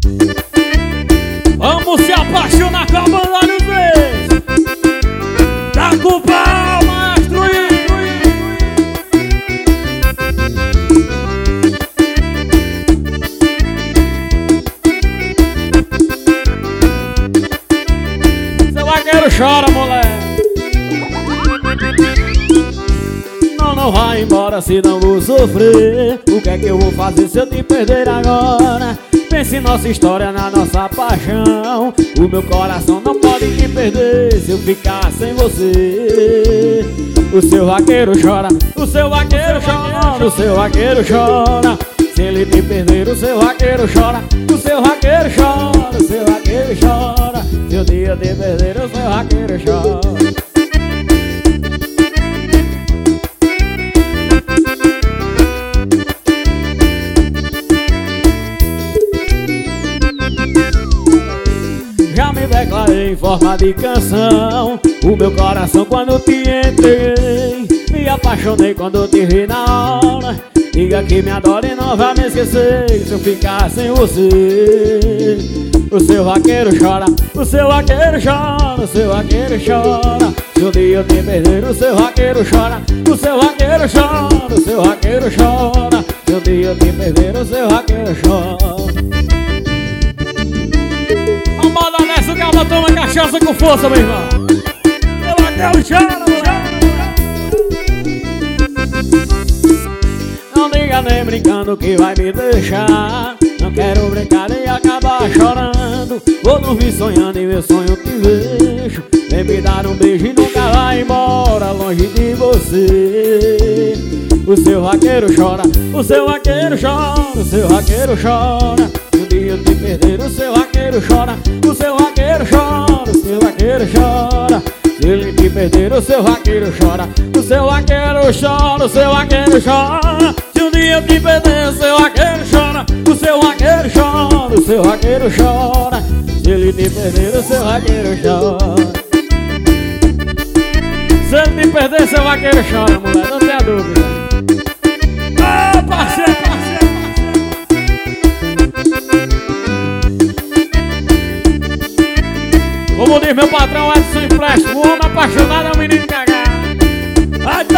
Vamos se apaixonar com a banda dos três. Tá com o pau, maestro Seu vaqueiro chora, moleque. Não vai embora se não vou sofrer. O que é que eu vou fazer se eu te perder agora? Pense em nossa história, na nossa paixão. O meu coração não pode te perder se eu ficar sem você. O seu vaqueiro chora, o seu vaqueiro chora, o seu vaqueiro chora. Se ele te perder, o seu vaqueiro chora, o seu vaqueiro chora, o seu vaqueiro chora. Se o dia te perder, o seu vaqueiro chora. Já me declarei em forma de canção o meu coração quando te entreguei. Me apaixonei quando te vi na hora. Diga que me adora e não vai me esquecer se eu ficar sem você. O seu vaqueiro chora, o seu vaqueiro chora, o seu vaqueiro chora. Se um dia eu te perder, o seu vaqueiro chora, o seu vaqueiro chora, o seu vaqueiro chora. Se um dia eu te perder, o seu vaqueiro chora. A moda nessa, o cara toma cachaça com força, meu irmão. Eu vaqueiro chora, não diga nem brincando que vai me deixar. Não quero brincar e acabar chorando. Vou dormir sonhando e meu sonho te vejo. Vem me dar um beijo e nunca vai embora longe de você. O seu vaqueiro chora, o seu vaqueiro chora, o seu vaqueiro chora. Se um dia eu te perder, o seu vaqueiro chora, o seu vaqueiro chora, o seu vaqueiro chora. Se ele te perder, o seu vaqueiro chora, o seu vaqueiro chora, o seu vaqueiro chora. Se um dia eu te perder, o seu vaqueiro chora, o seu vaqueiro chora, o seu vaqueiro chora. Se ele te perder, o seu vaqueiro chora. Se ele te perder, seu vaqueiro chora, mulher, não tenha dúvida. Ô, parceiro, parceiro, parceiro. Como diz meu patrão Edson Empréstimo, o homem apaixonado é um menino cagado. Vai